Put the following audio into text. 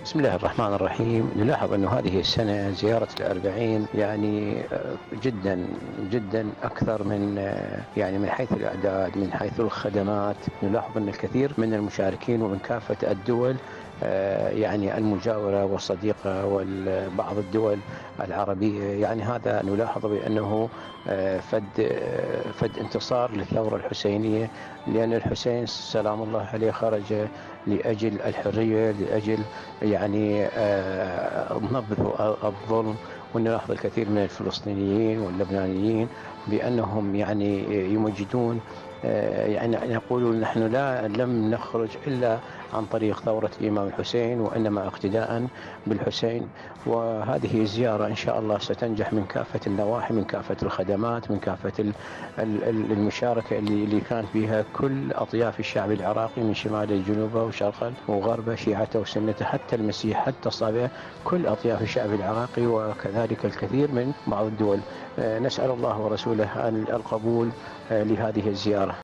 بسم الله الرحمن الرحيم. نلاحظ أن هذه السنة زيارة الأربعين يعني جدا جدا أكثر من من حيث الأعداد، من حيث الخدمات. نلاحظ أن الكثير من المشاركين ومن كافة الدول المجاورة والصديقة وبعض الدول العربية، هذا نلاحظ بأنه فد انتصار للثورة الحسينية، لأن الحسين سلام الله عليه خرج لأجل الحرية، لأجل نبذ الظلم. ونلاحظ الكثير من الفلسطينيين واللبنانيين بأنهم يمجدون، يقولون نحن لم نخرج إلا عن طريق ثورة الإمام الحسين، وإنما اقتداء بالحسين. وهذه الزيارة إن شاء الله ستنجح من كافة النواحي، من كافة الخدمات، من كافة المشاركة اللي كان فيها كل أطياف الشعب العراقي، من شمال لجنوبه وشرقه وغربه، شيعته وسنته، حتى المسيح، حتى الصابئة، كل أطياف الشعب العراقي، وكذلك الكثير من بعض الدول. نسأل الله ورسوله القبول لهذه الزيارة.